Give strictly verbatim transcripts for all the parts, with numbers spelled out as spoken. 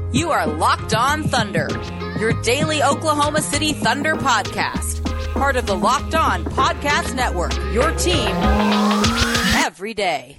You are Locked On Thunder, your daily Oklahoma City Thunder podcast. Part of the Locked On Podcast Network, your team every day.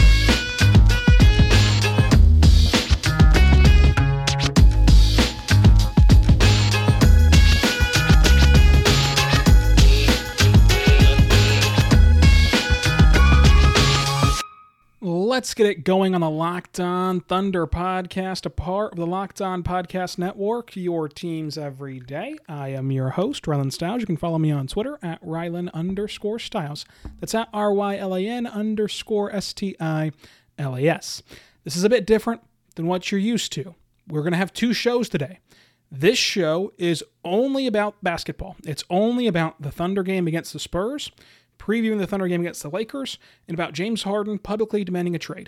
Let's get it going on the Locked On Thunder podcast, a part of the Locked On Podcast Network, your teams every day. I am your host, Rylan Stiles. You can follow me on Twitter at Rylan underscore Stiles. That's at R Y L A N underscore S T I L A S. This is a bit different than what you're used to. We're going to have two shows today. This show is only about basketball. It's only about the Thunder game against the Spurs, previewing the Thunder game against the Lakers, and about James Harden publicly demanding a trade.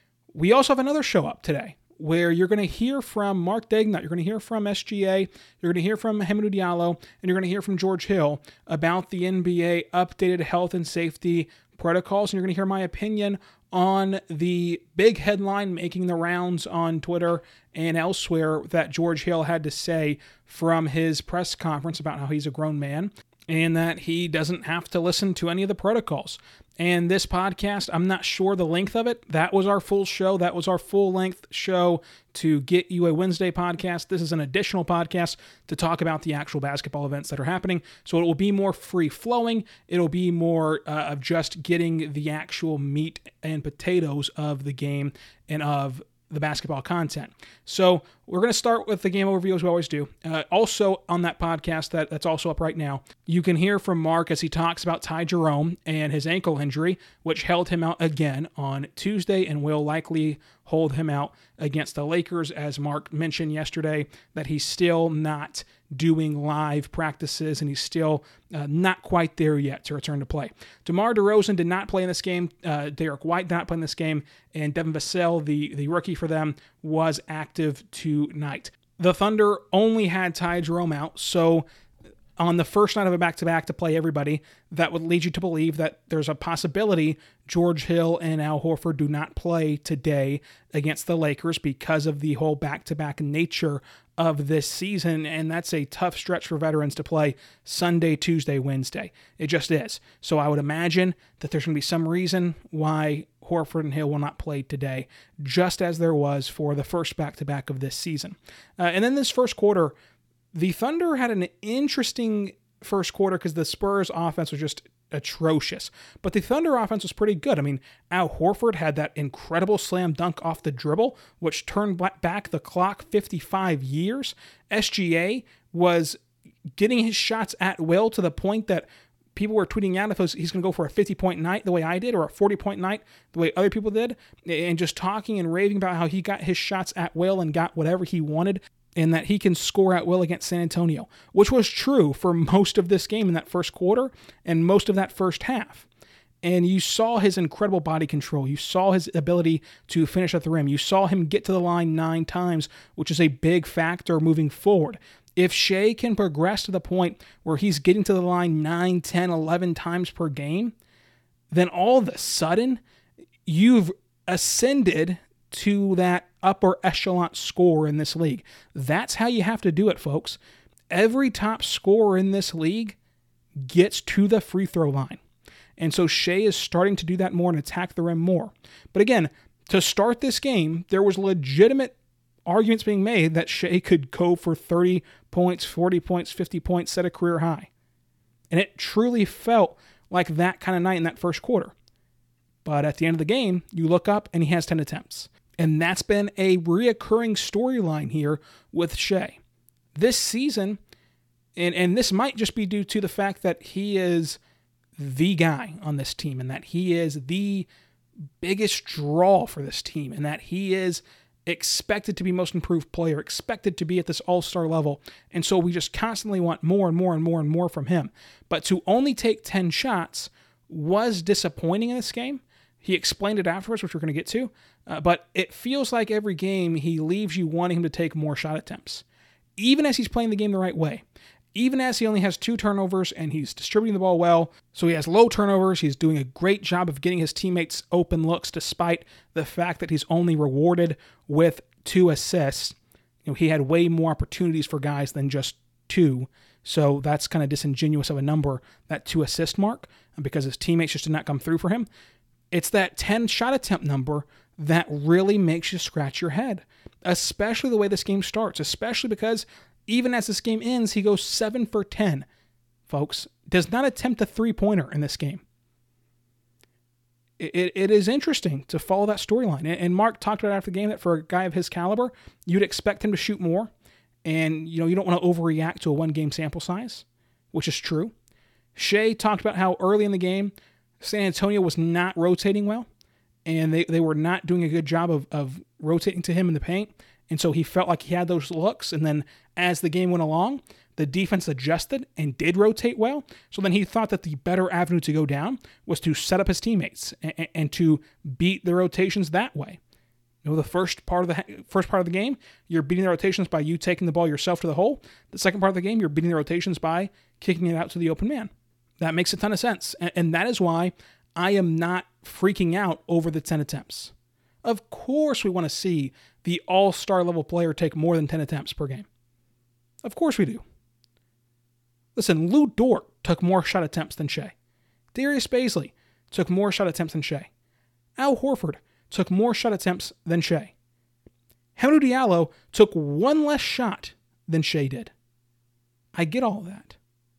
We also have another show up today where you're going to hear from Mark Daigneault, you're going to hear from S G A, you're going to hear from Hamidou Diallo, and you're going to hear from George Hill about the N B A updated health and safety protocols, and you're going to hear my opinion on the big headline making the rounds on Twitter and elsewhere that George Hill had to say from his press conference about how he's a grown man and that he doesn't have to listen to any of the protocols. And this podcast, I'm not sure the length of it. That was our full show. That was our full-length show to get you a Wednesday podcast. This is an additional podcast to talk about the actual basketball events that are happening. So it will be more free-flowing. It'll be more uh, of just getting the actual meat and potatoes of the game and of the basketball content. So we're going to start with the game overview as we always do. Uh, also on that podcast that, that's also up right now, you can hear from Mark as he talks about Ty Jerome and his ankle injury, which held him out again on Tuesday and will likely hold him out against the Lakers, as Mark mentioned yesterday, that he's still not doing live practices and he's still uh, not quite there yet to return to play. DeMar DeRozan did not play in this game. Uh, Derek White did not play in this game, and Devin Vassell, the, the rookie for them, was active tonight. The Thunder only had Ty Jerome out, so on the first night of a back-to-back to play everybody, that would lead you to believe that there's a possibility George Hill and Al Horford do not play today against the Lakers because of the whole back-to-back nature of this season, and that's a tough stretch for veterans to play Sunday, Tuesday, Wednesday. It just is. So I would imagine that there's going to be some reason why Horford and Hill will not play today, just as there was for the first back-to-back of this season. Uh, and then this first quarter, the Thunder had an interesting first quarter because the Spurs offense was just atrocious. But the Thunder offense was pretty good. I mean, Al Horford had that incredible slam dunk off the dribble, which turned back the clock fifty-five years. S G A was getting his shots at will to the point that people were tweeting out if was, he's going to go for a fifty-point night the way I did or a forty-point night the way other people did, and just talking and raving about how he got his shots at will and got whatever he wanted, and that he can score at will against San Antonio, which was true for most of this game in that first quarter and most of that first half. And you saw his incredible body control. You saw his ability to finish at the rim. You saw him get to the line nine times, which is a big factor moving forward. If Shai can progress to the point where he's getting to the line nine, ten, eleven times per game, then all of a sudden you've ascended to that upper echelon scorer in this league. That's how you have to do it, folks. Every top scorer in this league gets to the free throw line. And so Shai is starting to do that more and attack the rim more. But again, to start this game, there was legitimate arguments being made that Shai could go for thirty points, forty points, fifty points, set a career high. And it truly felt like that kind of night in that first quarter. But at the end of the game, you look up and he has ten attempts. And that's been a reoccurring storyline here with Shai. This season, and, and this might just be due to the fact that he is the guy on this team and that he is the biggest draw for this team and that he is expected to be most improved player, expected to be at this all-star level. And so we just constantly want more and more and more and more from him. But to only take ten shots was disappointing in this game. He explained it afterwards, which we're going to get to. Uh, but it feels like every game he leaves you wanting him to take more shot attempts, even as he's playing the game the right way. Even as he only has two turnovers and he's distributing the ball well, so he has low turnovers, he's doing a great job of getting his teammates open looks despite the fact that he's only rewarded with two assists. You know, he had way more opportunities for guys than just two. So that's kind of disingenuous of a number, that two assist mark, because his teammates just did not come through for him. It's that ten shot attempt number that really makes you scratch your head, especially the way this game starts, especially because even as this game ends, he goes seven for ten, folks. Does not attempt a three-pointer in this game. It, it, it is interesting to follow that storyline. And, and Mark talked about after the game that for a guy of his caliber, you'd expect him to shoot more. And, you know, you don't want to overreact to a one-game sample size, which is true. Shai talked about how early in the game, San Antonio was not rotating well, and they, they were not doing a good job of, of rotating to him in the paint. And so he felt like he had those looks. And then as the game went along, the defense adjusted and did rotate well. So then he thought that the better avenue to go down was to set up his teammates and, and to beat the rotations that way. You know, the first part of the first part of the game, you're beating the rotations by you taking the ball yourself to the hole. The second part of the game, you're beating the rotations by kicking it out to the open man. That makes a ton of sense. And, and that is why I am not freaking out over the ten attempts. Of course we want to see the all-star level player take more than ten attempts per game. Of course we do. Listen, Lu Dort took more shot attempts than Shai. Darius Bazley took more shot attempts than Shai. Al Horford took more shot attempts than Shai. Hamidou Diallo took one less shot than Shai did. I get all that.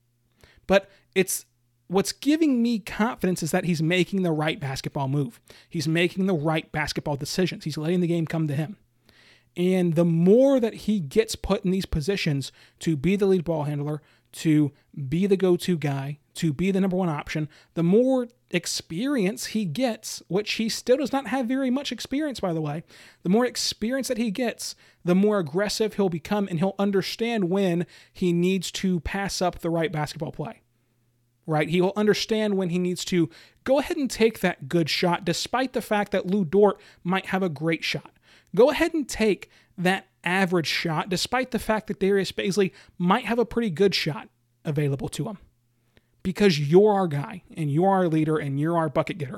But it's what's giving me confidence is that he's making the right basketball move. He's making the right basketball decisions. He's letting the game come to him. And the more that he gets put in these positions to be the lead ball handler, to be the go-to guy, to be the number one option, the more experience he gets, which he still does not have very much experience, by the way, the more experience that he gets, the more aggressive he'll become, and he'll understand when he needs to pass up the right basketball play. Right? He will understand when he needs to go ahead and take that good shot, despite the fact that Lu Dort might have a great shot. Go ahead and take that average shot, despite the fact that Darius Bazley might have a pretty good shot available to him. Because you're our guy, and you're our leader, and you're our bucket getter.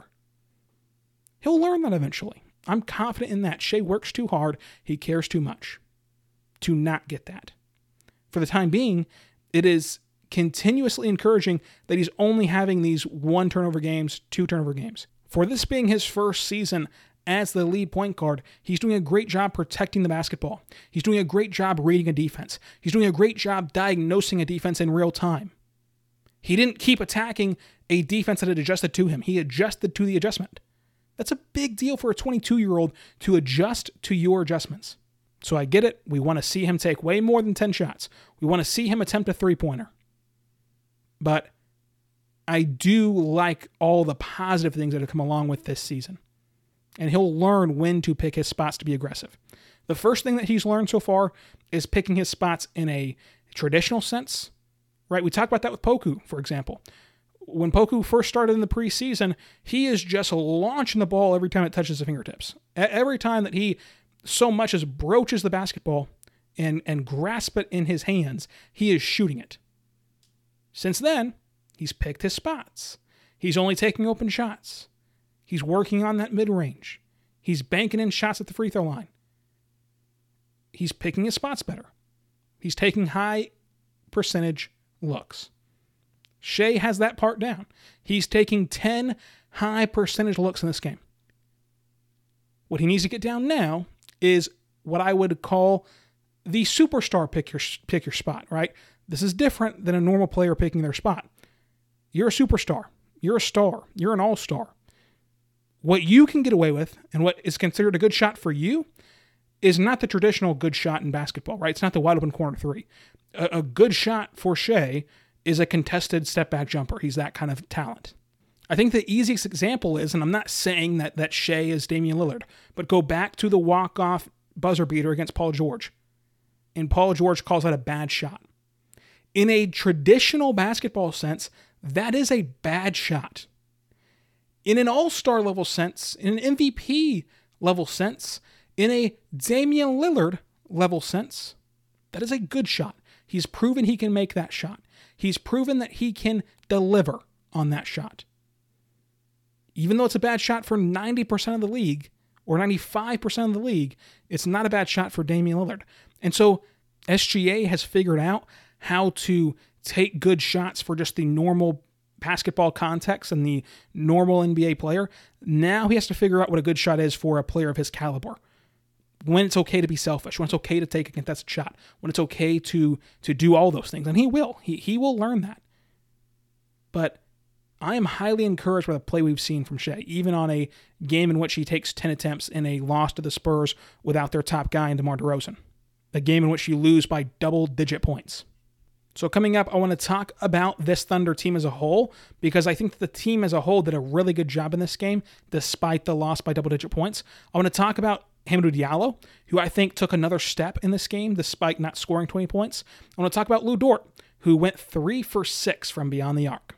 He'll learn that eventually. I'm confident in that. Shai works too hard. He cares too much to not get that. For the time being, it is continuously encouraging that he's only having these one turnover games, two turnover games. For this being his first season as the lead point guard, he's doing a great job protecting the basketball. He's doing a great job reading a defense. He's doing a great job diagnosing a defense in real time. He didn't keep attacking a defense that had adjusted to him. He adjusted to the adjustment. That's a big deal for a twenty-two-year-old to adjust to your adjustments. So I get it. We want to see him take way more than ten shots. We want to see him attempt a three-pointer. But I do like all the positive things that have come along with this season. And he'll learn when to pick his spots to be aggressive. The first thing that he's learned so far is picking his spots in a traditional sense. Right? We talked about that with Poku, for example. When Poku first started in the preseason, he is just launching the ball every time it touches the fingertips. Every time that he so much as broaches the basketball and, and grasps it in his hands, he is shooting it. Since then, he's picked his spots. He's only taking open shots. He's working on that mid-range. He's banking in shots at the free throw line. He's picking his spots better. He's taking high percentage looks. Shai has that part down. He's taking ten high percentage looks in this game. What he needs to get down now is what I would call the superstar pick your, pick your spot, right? This is different than a normal player picking their spot. You're a superstar. You're a star. You're an all-star. What you can get away with and what is considered a good shot for you is not the traditional good shot in basketball, right? It's not the wide open corner three. A, a good shot for Shai is a contested step back jumper. He's that kind of talent. I think the easiest example is, and I'm not saying that, that Shai is Damian Lillard, but go back to the walk-off buzzer beater against Paul George. And Paul George calls that a bad shot. In a traditional basketball sense, that is a bad shot. In an all-star level sense, in an M V P level sense, in a Damian Lillard level sense, that is a good shot. He's proven he can make that shot. He's proven that he can deliver on that shot. Even though it's a bad shot for ninety percent of the league, or ninety-five percent of the league, it's not a bad shot for Damian Lillard. And so S G A has figured out how to take good shots for just the normal basketball context and the normal N B A player. Now he has to figure out what a good shot is for a player of his caliber. When it's okay to be selfish, when it's okay to take a contested shot, when it's okay to to do all those things. And he will. He he will learn that. But I am highly encouraged by the play we've seen from Shai, even on a game in which he takes ten attempts in a loss to the Spurs without their top guy in DeMar DeRozan. A game in which you lose by double-digit points. So coming up, I want to talk about this Thunder team as a whole, because I think that the team as a whole did a really good job in this game, despite the loss by double-digit points. I want to talk about Hamidou Diallo, who I think took another step in this game, despite not scoring twenty points. I want to talk about Lu Dort, who went three for six from beyond the arc.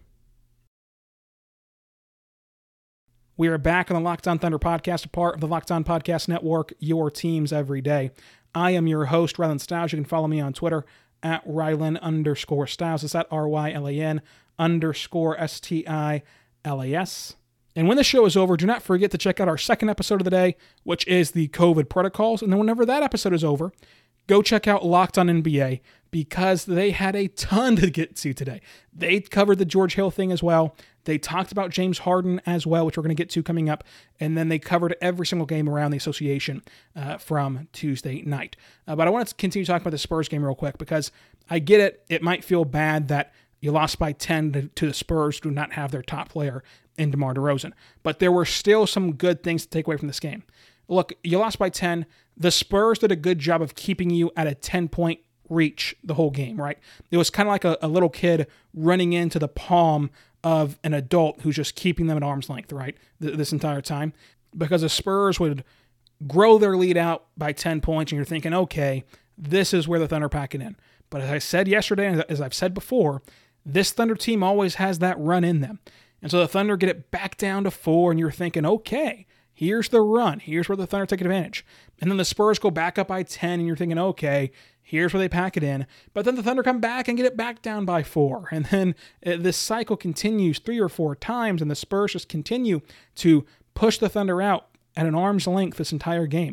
We are back on the Locked On Thunder podcast, a part of the Locked On Podcast Network, your teams every day. I am your host, Rylan Stiles. You can follow me on Twitter at Rylan underscore Stiles. It's at R Y L A N underscore S T I L A S. And when the show is over, do not forget to check out our second episode of the day, which is the COVID protocols. And then whenever that episode is over, go check out Locked On N B A, because they had a ton to get to today. They covered the George Hill thing as well. They talked about James Harden as well, which we're going to get to coming up. And then they covered every single game around the association uh, from Tuesday night. Uh, but I want to continue talking about the Spurs game real quick, because I get it. It might feel bad that you lost by ten to, to the Spurs, who do not have their top player in DeMar DeRozan. But there were still some good things to take away from this game. Look, you lost by ten. The Spurs did a good job of keeping you at a ten-point reach the whole game, right? It was kind of like a, a little kid running into the palm of an adult who's just keeping them at arm's length, right, th- this entire time. Because the Spurs would grow their lead out by ten points, and you're thinking, okay, this is where the Thunder pack it in. But as I said yesterday, and as I've said before, this Thunder team always has that run in them. And so the Thunder get it back down to four, and you're thinking, okay, here's the run. Here's where the Thunder take advantage. And then the Spurs go back up by ten, and you're thinking, okay, here's where they pack it in. But then the Thunder come back and get it back down by four. And then uh, this cycle continues three or four times, and the Spurs just continue to push the Thunder out at an arm's length this entire game.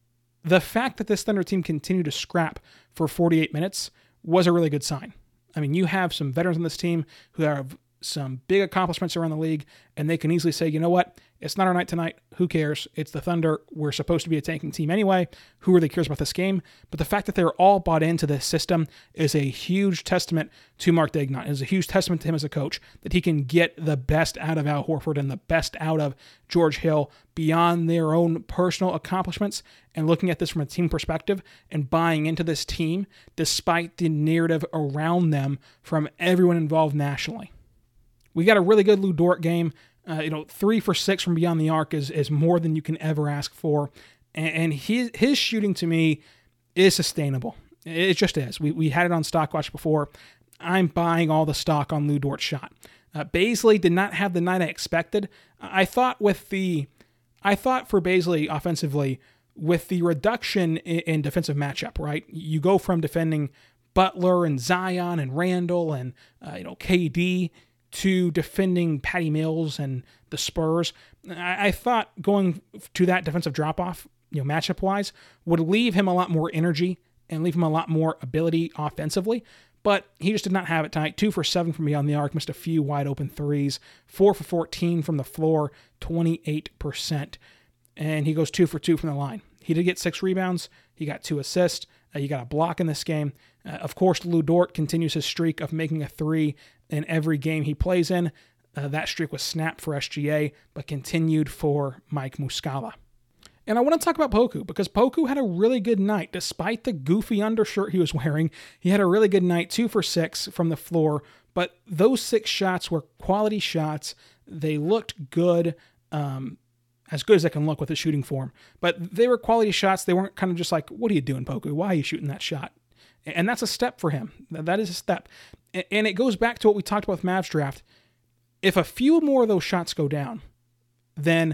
The fact that this Thunder team continued to scrap for forty-eight minutes was a really good sign. I mean, you have some veterans on this team who have some big accomplishments around the league, and they can easily say, you know what, it's not our night tonight. Who cares? It's the Thunder. We're supposed to be a tanking team anyway. Who really cares about this game? But the fact that they're all bought into this system is a huge testament to Mark Daigneault. It is a huge testament to him as a coach, that he can get the best out of Al Horford and the best out of George Hill beyond their own personal accomplishments, and looking at this from a team perspective and buying into this team despite the narrative around them from everyone involved nationally. We got a really good Lu Dort game. Uh, you know, three for six from beyond the arc is is more than you can ever ask for. And, and his, his shooting, to me, is sustainable. It just is. We we had it on Stockwatch before. I'm buying all the stock on Lu Dort's shot. Uh, Bazley did not have the night I expected. I thought with the, I thought for Bazley offensively, with the reduction in, in defensive matchup, right? You go from defending Butler and Zion and Randall and uh, you know K D to defending Patty Mills and the Spurs. I, I thought going to that defensive drop-off, you know, matchup-wise, would leave him a lot more energy and leave him a lot more ability offensively, but he just did not have it tonight. Two for seven from beyond the arc, missed a few wide-open threes, four for fourteen from the floor, twenty-eight percent, and he goes two for two from the line. He did get six rebounds. He got two assists. Uh, he got a block in this game. Uh, of course, Lu Dort continues his streak of making a three in every game he plays in. Uh, that streak was snapped for S G A, but continued for Mike Muscala. And I want to talk about Poku, because Poku had a really good night. Despite the goofy undershirt he was wearing, he had a really good night, two for six from the floor. But those six shots were quality shots. They looked good, um, as good as they can look with the shooting form. But they were quality shots. They weren't kind of just like, what are you doing, Poku? Why are you shooting that shot? And that's a step for him. That is a step. And it goes back to what we talked about with Mavs draft. If a few more of those shots go down, then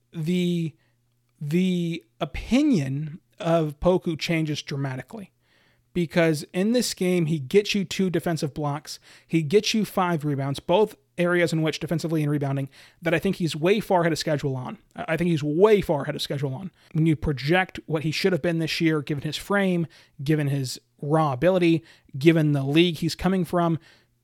the, the opinion of Poku changes dramatically. Because in this game, he gets you two defensive blocks. He gets you five rebounds, both areas in which defensively and rebounding that I think he's way far ahead of schedule on. I think he's way far ahead of schedule on. When you project what he should have been this year, given his frame, given his raw ability, given the league he's coming from,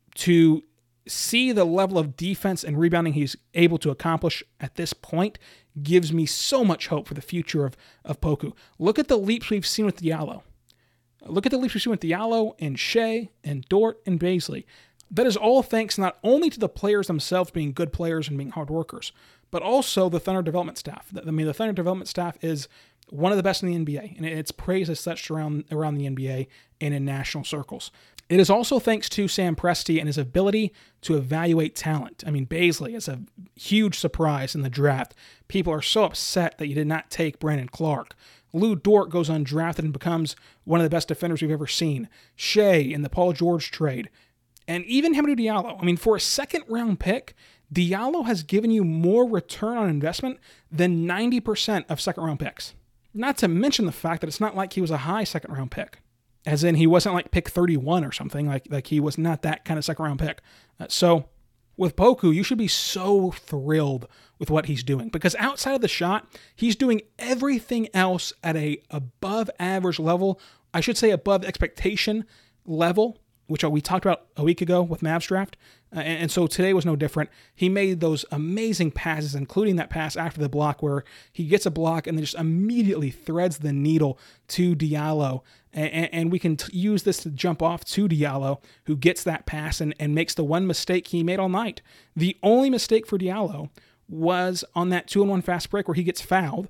to see the level of defense and rebounding he's able to accomplish at this point gives me so much hope for the future of, of Poku. Look at the leaps we've seen with Diallo. Look at the leaps we've seen with Diallo and Shea and Dort and Bazley. That is all thanks not only to the players themselves being good players and being hard workers, but also the Thunder development staff. I mean, the Thunder development staff is one of the best in the N B A, and it's praised as such around, around the N B A and in national circles. It is also thanks to Sam Presti and his ability to evaluate talent. I mean, Bazley is a huge surprise in the draft. People are so upset that you did not take Brandon Clark. Lou Dort goes undrafted and becomes one of the best defenders we've ever seen. Shea in the Paul George trade. And even Hamidou Diallo. I mean, for a second-round pick, Diallo has given you more return on investment than ninety percent of second-round picks. Not to mention the fact that it's not like he was a high second-round pick. As in, he wasn't like pick thirty-one or something. Like, like he was not that kind of second-round pick. Uh, so, with Poku, you should be so thrilled with what he's doing. Because outside of the shot, he's doing everything else at a above-average level. I should say above expectation level, which we talked about a week ago with Mavs Draft. Uh, and, and so today was no different. He made those amazing passes, including that pass after the block where he gets a block and then just immediately threads the needle to Diallo. And, and we can t- use this to jump off to Diallo, who gets that pass and, and makes the one mistake he made all night. The only mistake for Diallo was on that two-on-one fast break where he gets fouled.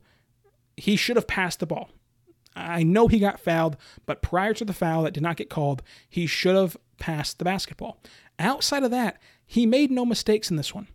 He should have passed the ball. I know he got fouled, but prior to the foul that did not get called, he should have passed the basketball. Outside of that, he made no mistakes in this one.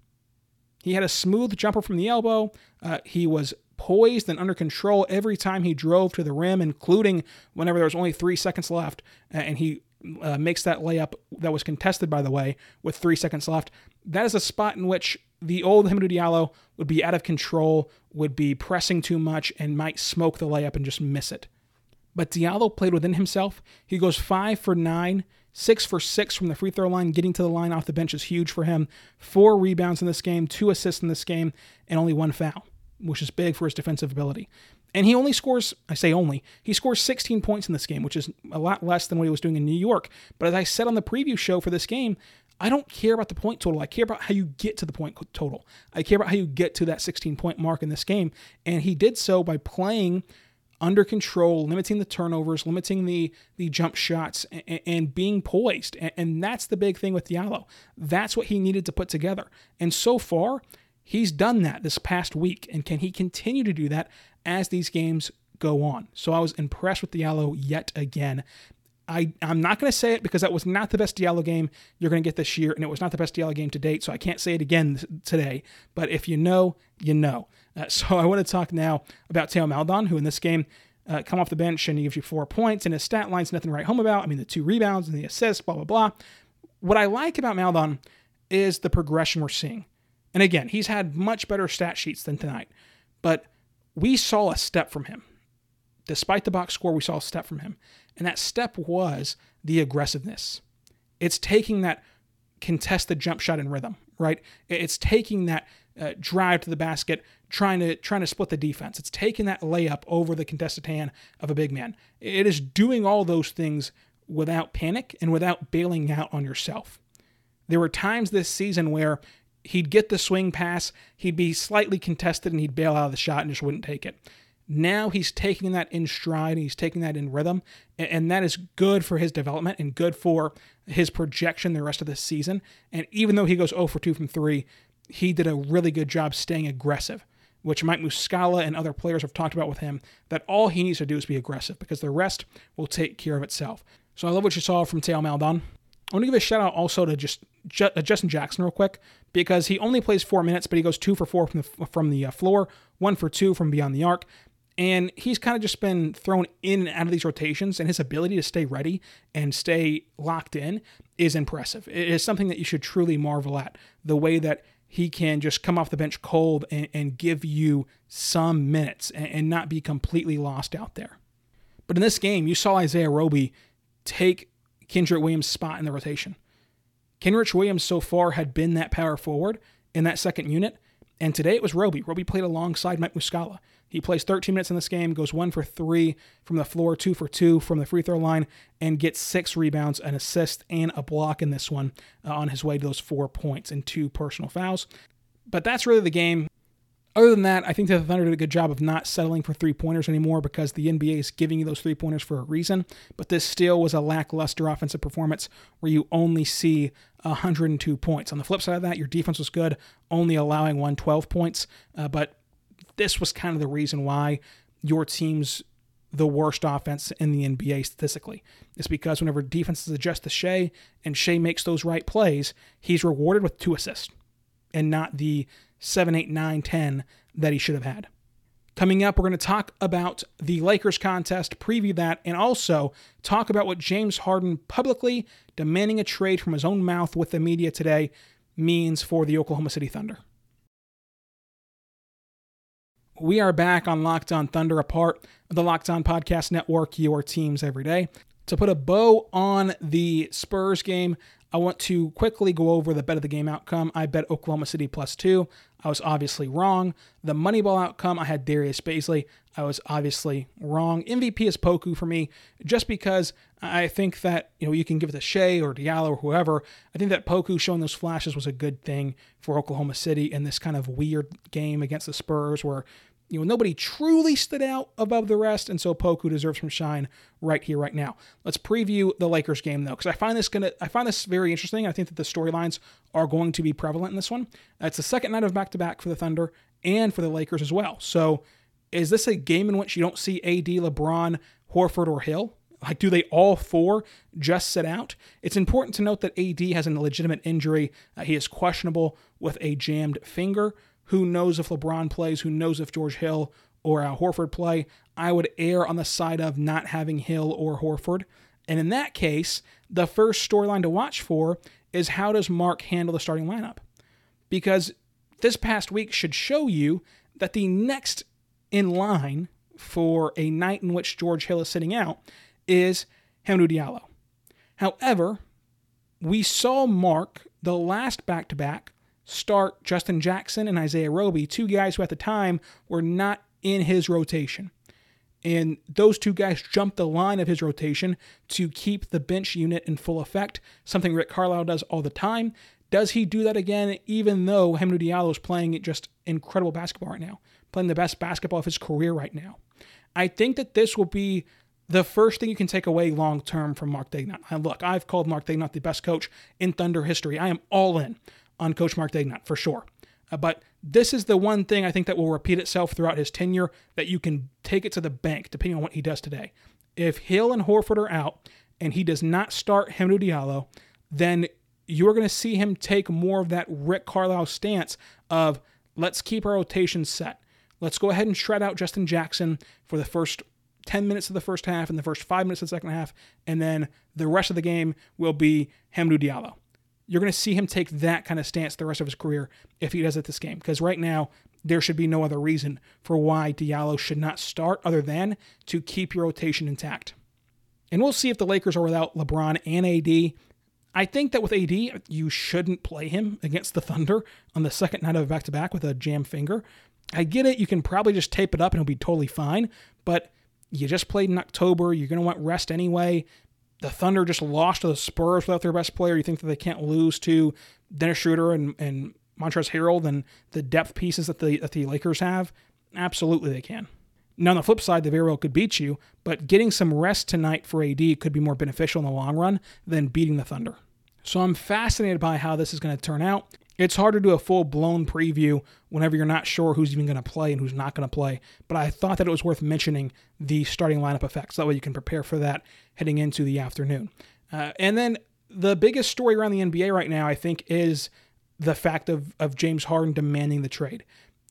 He had a smooth jumper from the elbow. Uh, he was poised and under control every time he drove to the rim, including whenever there was only three seconds left, and he uh, makes that layup that was contested, by the way, with three seconds left. That is a spot in which the old Hamidou Diallo would be out of control, would be pressing too much, and might smoke the layup and just miss it. But Diallo played within himself. He goes five for nine, six for six from the free throw line. Getting to the line off the bench is huge for him. Four rebounds in this game, two assists in this game, and only one foul, which is big for his defensive ability. And he only scores, I say only, he scores sixteen points in this game, which is a lot less than what he was doing in New York. But as I said on the preview show for this game, I don't care about the point total. I care about how you get to the point total. I care about how you get to that sixteen-point mark in this game. And he did so by playing under control, limiting the turnovers, limiting the, the jump shots, and, and being poised. And, and that's the big thing with Diallo. That's what he needed to put together. And so far, he's done that this past week. And can he continue to do that as these games go on? So I was impressed with Diallo yet again. I, I'm not going to say it because that was not the best Diallo game you're going to get this year, and it was not the best Diallo game to date, so I can't say it again th- today. But if you know, you know. Uh, so I want to talk now about Theo Maledon, who in this game uh, come off the bench and he gives you four points, and his stat line's nothing to write home about. I mean, the two rebounds and the assists, blah, blah, blah. What I like about Maledon is the progression we're seeing. And again, he's had much better stat sheets than tonight, but we saw a step from him. Despite the box score, we saw a step from him. And that step was the aggressiveness. It's taking that contested jump shot in rhythm, right? It's taking that uh, drive to the basket, trying to trying to split the defense. It's taking that layup over the contested hand of a big man. It is doing all those things without panic and without bailing out on yourself. There were times this season where he'd get the swing pass, he'd be slightly contested, and he'd bail out of the shot and just wouldn't take it. Now he's taking that in stride, and he's taking that in rhythm, and that is good for his development and good for his projection the rest of the season. And even though he goes zero for two from three, he did a really good job staying aggressive, which Mike Muscala and other players have talked about with him, that all he needs to do is be aggressive because the rest will take care of itself. So I love what you saw from Theo Maledon. I want to give a shout out also to just Justin Jackson real quick, because he only plays four minutes, but he goes two for four from the, from the floor, one for two from beyond the arc. And he's kind of just been thrown in and out of these rotations, and his ability to stay ready and stay locked in is impressive. It is something that you should truly marvel at, the way that he can just come off the bench cold and, and give you some minutes and, and not be completely lost out there. But in this game, you saw Isaiah Roby take Kendrick Williams' spot in the rotation. Kenrich Williams so far had been that power forward in that second unit, and today it was Roby. Roby played alongside Mike Muscala. He plays thirteen minutes in this game, goes one for three from the floor, two for two from the free throw line, and gets six rebounds, an assist, and a block in this one uh, on his way to those four points and two personal fouls. But that's really the game. Other than that, I think that the Thunder did a good job of not settling for three-pointers anymore because the N B A is giving you those three-pointers for a reason. But this still was a lackluster offensive performance where you only see one hundred two points. On the flip side of that, your defense was good, only allowing one hundred twelve points. Uh, but this was kind of the reason why your team's the worst offense in the N B A statistically. It's because whenever defenses adjust to Shai and Shai makes those right plays, he's rewarded with two assists and not the seven, eight, nine, ten that he should have had. Coming up, we're going to talk about the Lakers contest, preview that, and also talk about what James Harden publicly demanding a trade from his own mouth with the media today means for the Oklahoma City Thunder. We are back on Locked On Thunder, a part of the Locked On Podcast Network, your teams every day. To put a bow on the Spurs game, I want to quickly go over the bet of the game outcome. I bet Oklahoma City plus two. I was obviously wrong. The Moneyball outcome, I had Darius Bazley. I was obviously wrong. M V P is Poku for me, just because I think that, you know, you can give it to Shai or Diallo or whoever. I think that Poku showing those flashes was a good thing for Oklahoma City in this kind of weird game against the Spurs where, you know, nobody truly stood out above the rest, and so Poku deserves some shine right here, right now. Let's preview the Lakers game, though, because I find this gonna, I find this very interesting. I think that the storylines are going to be prevalent in this one. Uh, it's the second night of back-to-back for the Thunder and for the Lakers as well. So, is this a game in which you don't see A D, LeBron, Horford, or Hill? Like, do they all four just sit out? It's important to note that A D has a legitimate injury. Uh, he is questionable with a jammed finger. Who knows if LeBron plays? Who knows if George Hill or Al Horford play? I would err on the side of not having Hill or Horford. And in that case, the first storyline to watch for is how does Mark handle the starting lineup? Because this past week should show you that the next in line for a night in which George Hill is sitting out is Hamidou Diallo. However, we saw Mark, the last back-to-back, start Justin Jackson and Isaiah Roby, two guys who at the time were not in his rotation. And those two guys jumped the line of his rotation to keep the bench unit in full effect, something Rick Carlisle does all the time. Does he do that again, even though Hamidou Diallo is playing just incredible basketball right now, playing the best basketball of his career right now? I think that this will be the first thing you can take away long-term from Mark Daigneault. And look, I've called Mark Daigneault the best coach in Thunder history. I am all in on Coach Mark Daigneault, for sure. Uh, but this is the one thing I think that will repeat itself throughout his tenure, that you can take it to the bank, depending on what he does today. If Hill and Horford are out, and he does not start Hamidou Diallo, then you're going to see him take more of that Rick Carlisle stance of, let's keep our rotation set. Let's go ahead and shred out Justin Jackson for the first ten minutes of the first half and the first five minutes of the second half, and then the rest of the game will be Hamidou Diallo. You're going to see him take that kind of stance the rest of his career if he does it this game. Because right now, there should be no other reason for why Diallo should not start other than to keep your rotation intact. And we'll see if the Lakers are without LeBron and A D. I think that with A D, you shouldn't play him against the Thunder on the second night of back-to-back with a jammed finger. I get it. You can probably just tape it up and it'll be totally fine. But you just played in October. You're going to want rest anyway. The Thunder just lost to the Spurs without their best player. You think that they can't lose to Dennis Schroeder and, and Montrezl Harrell and the depth pieces that the, that the Lakers have? Absolutely they can. Now, on the flip side, they very well could beat you, but getting some rest tonight for A D could be more beneficial in the long run than beating the Thunder. So I'm fascinated by how this is going to turn out. It's hard to do a full-blown preview whenever you're not sure who's even going to play and who's not going to play, but I thought that it was worth mentioning the starting lineup effects. That way you can prepare for that heading into the afternoon. Uh, and then the biggest story around the N B A right now, I think, is the fact of, of James Harden demanding the trade.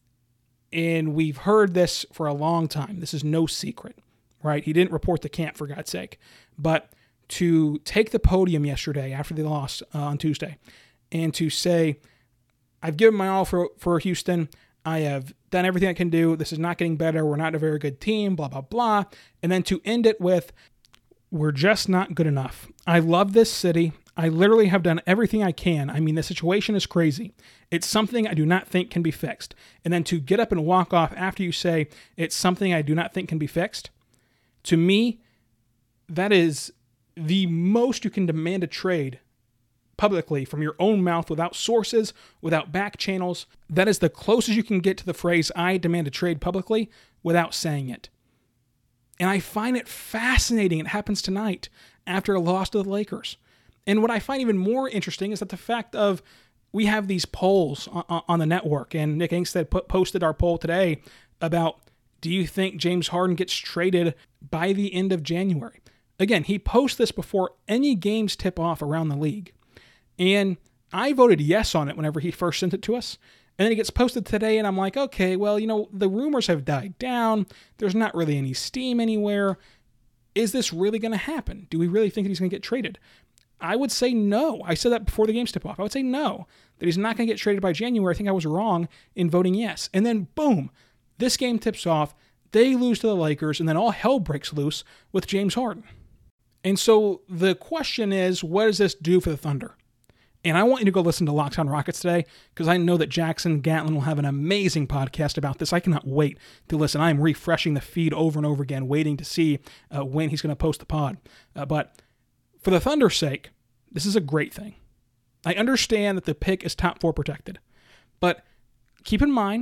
And we've heard this for a long time. This is no secret, right? He didn't report to camp, for God's sake. But to take the podium yesterday after they lost uh, on Tuesday and to say, I've given my all for, for Houston. I have done everything I can do. This is not getting better. We're not a very good team, blah, blah, blah. And then to end it with, we're just not good enough. I love this city. I literally have done everything I can. I mean, the situation is crazy. It's something I do not think can be fixed. And then to get up and walk off after you say it's something I do not think can be fixed, to me, that is the most you can demand a trade publicly from your own mouth without sources, without back channels. That is the closest you can get to the phrase, I demand a trade publicly, without saying it. And I find it fascinating. It happens tonight after a loss to the Lakers. And what I find even more interesting is that the fact of we have these polls on, on the network, and Nick Angstead put, posted our poll today about, do you think James Harden gets traded by the end of January? Again, he posts this before any games tip off around the league. And I voted yes on it whenever he first sent it to us. And then it gets posted today, and I'm like, okay, well, you know, the rumors have died down. There's not really any steam anywhere. Is this really going to happen? Do we really think that he's going to get traded? I would say no. I said that before the games tip off. I would say no, that he's not going to get traded by January. I think I was wrong in voting yes. And then, boom, this game tips off. They lose to the Lakers, and then all hell breaks loose with James Harden. And so the question is, what does this do for the Thunder? And I want you to go listen to Locked On Rockets today, because I know that Jackson Gatlin will have an amazing podcast about this. I cannot wait to listen. I am refreshing the feed over and over again, waiting to see uh, when he's going to post the pod. Uh, but for the Thunder's sake, this is a great thing. I understand that the pick is top four protected. But keep in mind,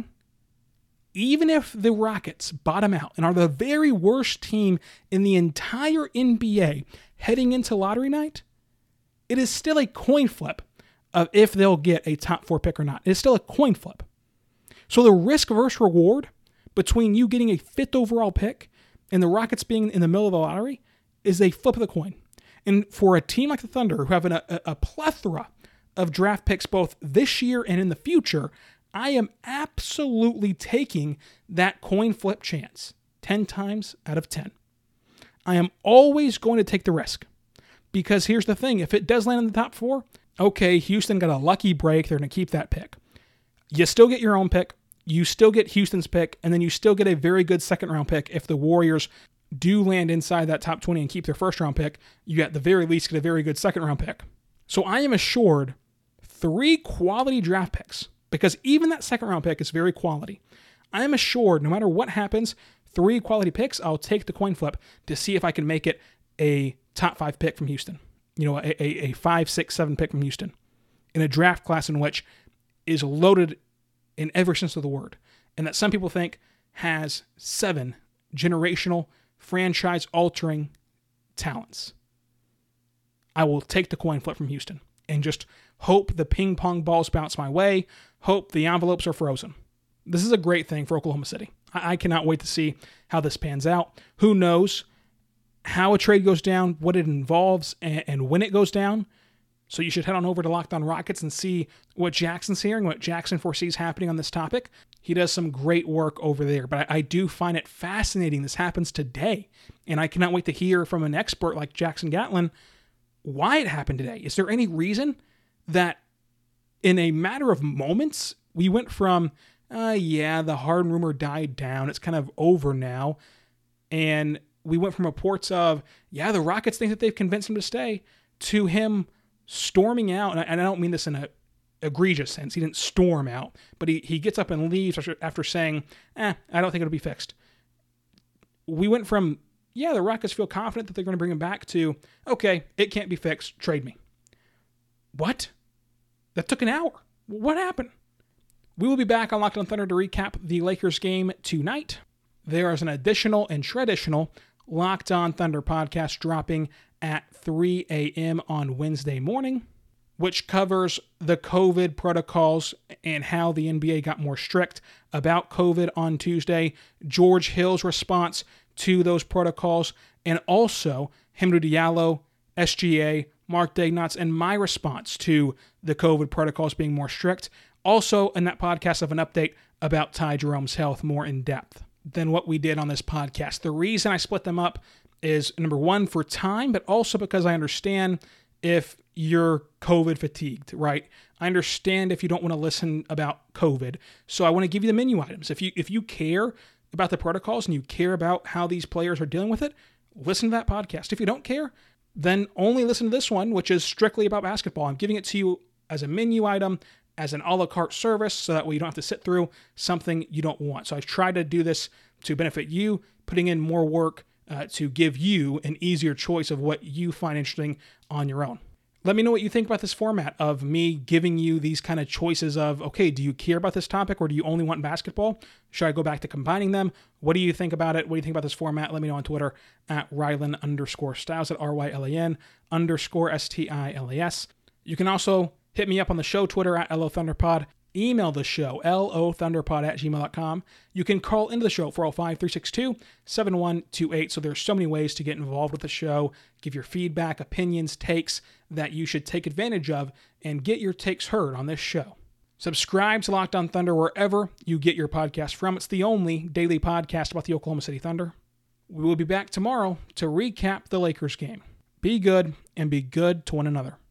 even if the Rockets bottom out and are the very worst team in the entire N B A heading into lottery night, it is still a coin flip of if they'll get a top four pick or not. It's still a coin flip. So the risk versus reward between you getting a fifth overall pick and the Rockets being in the middle of the lottery is a flip of the coin. And for a team like the Thunder, who have an, a, a plethora of draft picks both this year and in the future, I am absolutely taking that coin flip chance ten times out of ten. I am always going to take the risk. Because here's the thing, if it does land in the top four, okay, Houston got a lucky break, they're going to keep that pick. You still get your own pick, you still get Houston's pick, and then you still get a very good second round pick if the Warriors do land inside that top twenty and keep their first round pick. You at the very least get a very good second round pick. So I am assured three quality draft picks, because even that second round pick is very quality. I am assured no matter what happens, three quality picks, I'll take the coin flip to see if I can make it a top five pick from Houston. You know, a, a, a five, six, seven pick from Houston in a draft class in which is loaded in every sense of the word. And that some people think has seven generational, franchise-altering talents. I will take the coin flip from Houston and just hope the ping pong balls bounce my way, hope the envelopes are frozen. This is a great thing for Oklahoma City. I, I cannot wait to see how this pans out. Who knows how a trade goes down, what it involves, and, and when it goes down. So you should head on over to Locked On Rockets and see what Jackson's hearing, what Jackson foresees happening on this topic. He does some great work over there, but I, I do find it fascinating this happens today, and I cannot wait to hear from an expert like Jackson Gatlin why it happened today. Is there any reason that in a matter of moments, we went from, uh, yeah, the Harden rumor died down, it's kind of over now, and we went from reports of, yeah, the Rockets think that they've convinced him to stay, to him storming out, and I, and I don't mean this in a egregious sense. He didn't storm out, but he, he gets up and leaves after, after saying, eh, I don't think it'll be fixed. We went from, yeah, the Rockets feel confident that they're going to bring him back, to, okay, it can't be fixed, trade me. What? That took an hour. What happened? We will be back on Locked On Thunder to recap the Lakers game tonight. There is an additional and traditional Locked On Thunder podcast dropping at three a.m. on Wednesday morning, which covers the COVID protocols and how the N B A got more strict about COVID on Tuesday, George Hill's response to those protocols, and also Hamidou Diallo, S G A, Mark Daigneault, and my response to the COVID protocols being more strict. Also, in that podcast, of an update about Ty Jerome's health more in depth than what we did on this podcast. The reason I split them up is, number one, for time, but also because I understand if you're COVID fatigued, right? I understand if you don't want to listen about COVID. So I want to give you the menu items. If you if you care about the protocols and you care about how these players are dealing with it, listen to that podcast. If you don't care, then only listen to this one, which is strictly about basketball. I'm giving it to you as a menu item, as an a la carte service, so that way you don't have to sit through something you don't want. So I try to do this to benefit you, putting in more work uh, to give you an easier choice of what you find interesting on your own. Let me know what you think about this format of me giving you these kind of choices of, okay, do you care about this topic or do you only want basketball? Should I go back to combining them? What do you think about it? What do you think about this format? Let me know on Twitter at Rylan underscore Stiles, at R Y L A N underscore S T I L A S. You can also hit me up on the show Twitter at L O Thunderpod. Email the show, L O Thunderpod at gmail dot com. You can call into the show, four oh five, three six two, seven one two eight. So there's so many ways to get involved with the show, give your feedback, opinions, takes that you should take advantage of and get your takes heard on this show. Subscribe to Locked On Thunder wherever you get your podcast from. It's the only daily podcast about the Oklahoma City Thunder. We will be back tomorrow to recap the Lakers game. Be good and be good to one another.